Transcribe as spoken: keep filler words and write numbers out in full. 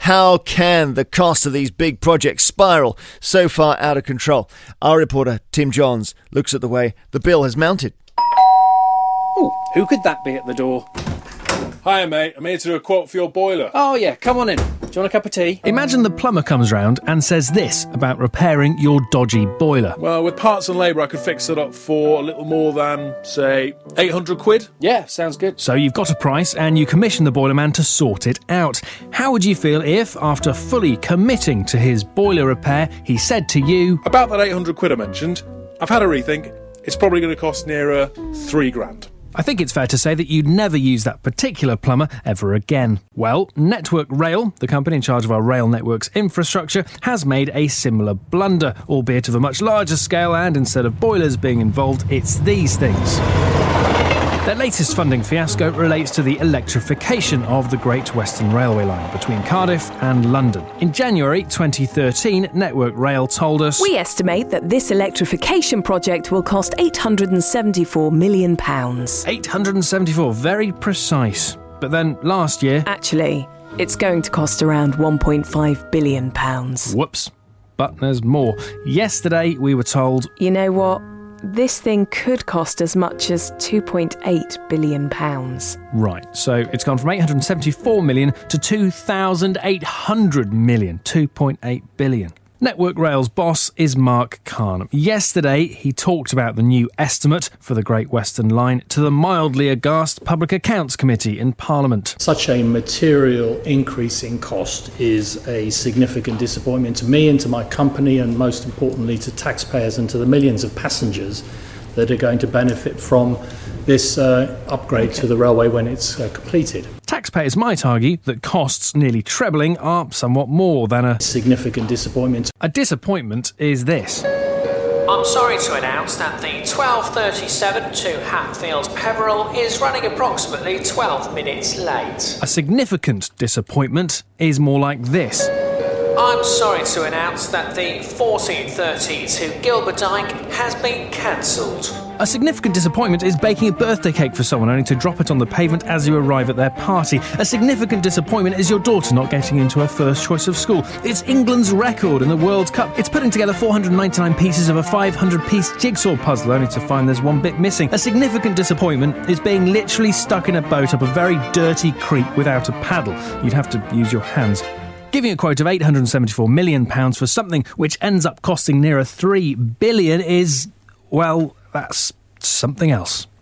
How can the cost of these big projects spiral so far out of control? Our reporter, Tim Johns, looks at the way the bill has mounted. Oh, who could that be at the door? Hiya, mate. I'm here to do a quote for your boiler. Oh, yeah, come on in. Do you want a cup of tea? Imagine the plumber comes round and says this about repairing your dodgy boiler. Well, with parts and labour, I could fix it up for a little more than, say, eight hundred quid. Yeah, sounds good. So you've got a price and you commission the boiler man to sort it out. How would you feel if, after fully committing to his boiler repair, he said to you... About that eight hundred quid I mentioned, I've had a rethink. It's probably going to cost nearer three grand. I think it's fair to say that you'd never use that particular plumber ever again. Well, Network Rail, the company in charge of our rail network's infrastructure, has made a similar blunder, albeit of a much larger scale, and instead of boilers being involved, it's these things. Their latest funding fiasco relates to the electrification of the Great Western Railway line between Cardiff and London. In January twenty thirteen, Network Rail told us... We estimate that this electrification project will cost eight hundred seventy-four million pounds. eight hundred seventy-four, very precise. But then last year... Actually, it's going to cost around one point five billion pounds. Whoops. But there's more. Yesterday, we were told... You know what? This thing could cost as much as two point eight billion pounds. Right, so it's gone from eight hundred seventy-four million to two thousand eight hundred million, two point eight billion. Network Rail's boss is Mark Carnham. Yesterday, he talked about the new estimate for the Great Western Line to the mildly aghast Public Accounts Committee in Parliament. Such a material increase in cost is a significant disappointment to me and to my company, and most importantly to taxpayers and to the millions of passengers that are going to benefit from this uh, upgrade okay. to the railway when it's uh, completed. Taxpayers might argue that costs nearly trebling are somewhat more than a significant disappointment. A disappointment is this. I'm sorry to announce that the twelve thirty-seven to Hatfield Peveril is running approximately twelve minutes late. A significant disappointment is more like this. I'm sorry to announce that the fourteen thirty to Gilberdyke has been cancelled. A significant disappointment is baking a birthday cake for someone only to drop it on the pavement as you arrive at their party. A significant disappointment is your daughter not getting into her first choice of school. It's England's record in the World Cup. It's putting together four hundred ninety-nine pieces of a five hundred piece jigsaw puzzle only to find there's one bit missing. A significant disappointment is being literally stuck in a boat up a very dirty creek without a paddle. You'd have to use your hands. Giving a quote of eight hundred seventy-four million pounds for something which ends up costing nearer three billion is, well, that's something else.